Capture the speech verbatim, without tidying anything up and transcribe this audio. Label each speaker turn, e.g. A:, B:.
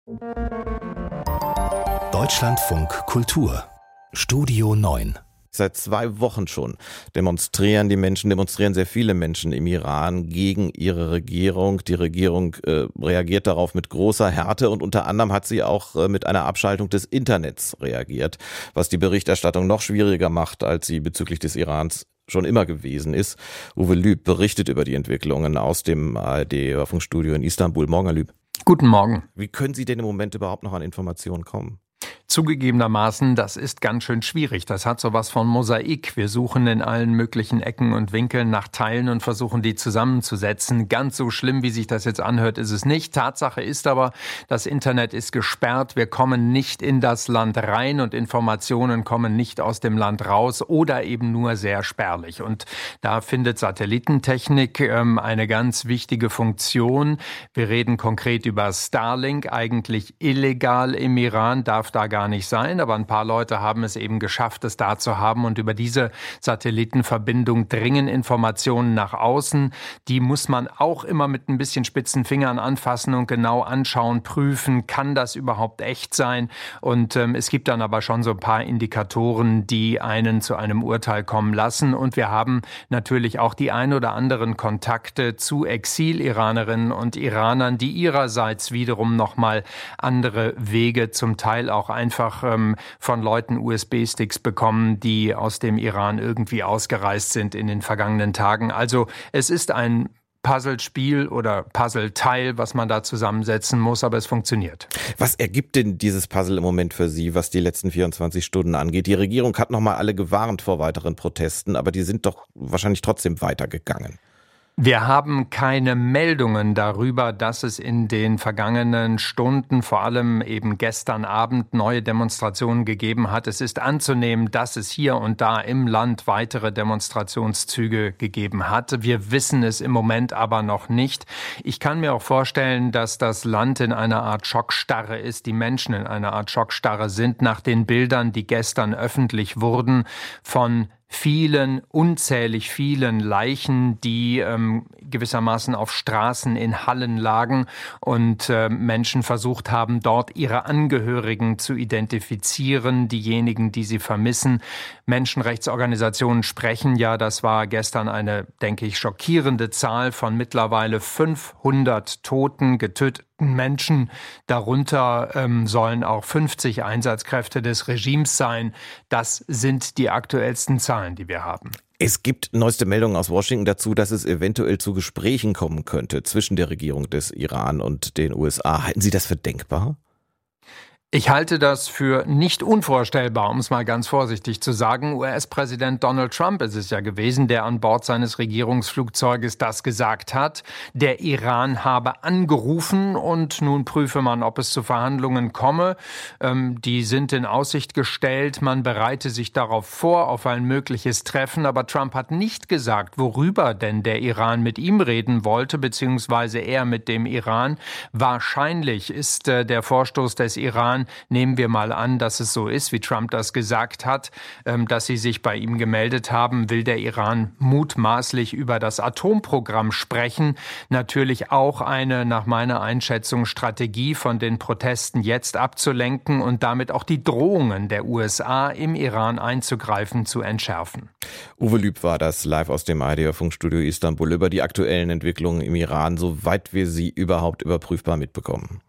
A: Deutschlandfunk Kultur Studio neun.
B: Seit zwei Wochen schon demonstrieren die Menschen, demonstrieren sehr viele Menschen im Iran gegen ihre Regierung. Die Regierung äh, reagiert darauf mit großer Härte und unter anderem hat sie auch äh, mit einer Abschaltung des Internets reagiert, was die Berichterstattung noch schwieriger macht, als sie bezüglich des Irans schon immer gewesen ist. Uwe Lüb berichtet über die Entwicklungen aus dem A R D-Hörfunkstudio in Istanbul. Morgen, Herr Lüb.
C: Guten Morgen.
B: Wie können Sie denn im Moment überhaupt noch an Informationen kommen?
C: Zugegebenermaßen, das ist ganz schön schwierig. Das hat sowas von Mosaik. Wir suchen in allen möglichen Ecken und Winkeln nach Teilen und versuchen, die zusammenzusetzen. Ganz so schlimm, wie sich das jetzt anhört, ist es nicht. Tatsache ist aber, das Internet ist gesperrt. Wir kommen nicht in das Land rein und Informationen kommen nicht aus dem Land raus oder eben nur sehr spärlich. Und da findet Satellitentechnik ähm, eine ganz wichtige Funktion. Wir reden konkret über Starlink, eigentlich illegal im Iran, darf da gar nicht sein, aber ein paar Leute haben es eben geschafft, es da zu haben und über diese Satellitenverbindung dringen Informationen nach außen. Die muss man auch immer mit ein bisschen spitzen Fingern anfassen und genau anschauen, prüfen, kann das überhaupt echt sein? Und ähm, es gibt dann aber schon so ein paar Indikatoren, die einen zu einem Urteil kommen lassen und wir haben natürlich auch die ein oder anderen Kontakte zu Exil-Iranerinnen und Iranern, die ihrerseits wiederum nochmal andere Wege, zum Teil auch einfach ähm, von Leuten U S B-Sticks bekommen, die aus dem Iran irgendwie ausgereist sind in den vergangenen Tagen. Also es ist ein Puzzlespiel oder Puzzleteil, was man da zusammensetzen muss, aber es funktioniert.
B: Was ergibt denn dieses Puzzle im Moment für Sie, was die letzten vierundzwanzig Stunden angeht? Die Regierung hat nochmal alle gewarnt vor weiteren Protesten, aber die sind doch wahrscheinlich trotzdem weitergegangen.
C: Wir haben keine Meldungen darüber, dass es in den vergangenen Stunden, vor allem eben gestern Abend, neue Demonstrationen gegeben hat. Es ist anzunehmen, dass es hier und da im Land weitere Demonstrationszüge gegeben hat. Wir wissen es im Moment aber noch nicht. Ich kann mir auch vorstellen, dass das Land in einer Art Schockstarre ist, die Menschen in einer Art Schockstarre sind nach den Bildern, die gestern öffentlich wurden von vielen, unzählig vielen Leichen, die ähm, gewissermaßen auf Straßen in Hallen lagen und äh, Menschen versucht haben, dort ihre Angehörigen zu identifizieren, diejenigen, die sie vermissen. Menschenrechtsorganisationen sprechen ja, das war gestern eine, denke ich, schockierende Zahl von mittlerweile fünfhundert Toten, getöteten Menschen. Darunter ähm, sollen auch fünfzig Einsatzkräfte des Regimes sein. Das sind die aktuellsten Zahlen, die wir haben.
B: Es gibt neueste Meldungen aus Washington dazu, dass es eventuell zu Gesprächen kommen könnte zwischen der Regierung des Iran und den U S A. Halten Sie das für denkbar?
C: Ich halte das für nicht unvorstellbar, um es mal ganz vorsichtig zu sagen. U S-Präsident Donald Trump ist es ja gewesen, der an Bord seines Regierungsflugzeuges das gesagt hat. Der Iran habe angerufen und nun prüfe man, ob es zu Verhandlungen komme. Ähm, die sind in Aussicht gestellt. Man bereite sich darauf vor, auf ein mögliches Treffen. Aber Trump hat nicht gesagt, worüber denn der Iran mit ihm reden wollte, beziehungsweise er mit dem Iran. Wahrscheinlich ist äh, der Vorstoß des Iran, nehmen wir mal an, dass es so ist, wie Trump das gesagt hat, dass sie sich bei ihm gemeldet haben, will der Iran mutmaßlich über das Atomprogramm sprechen. Natürlich auch eine, nach meiner Einschätzung, Strategie von den Protesten jetzt abzulenken und damit auch die Drohungen der U S A im Iran einzugreifen zu entschärfen.
B: Uwe Lüb war das live aus dem A R D-Hörfunkstudio Istanbul über die aktuellen Entwicklungen im Iran, soweit wir sie überhaupt überprüfbar mitbekommen.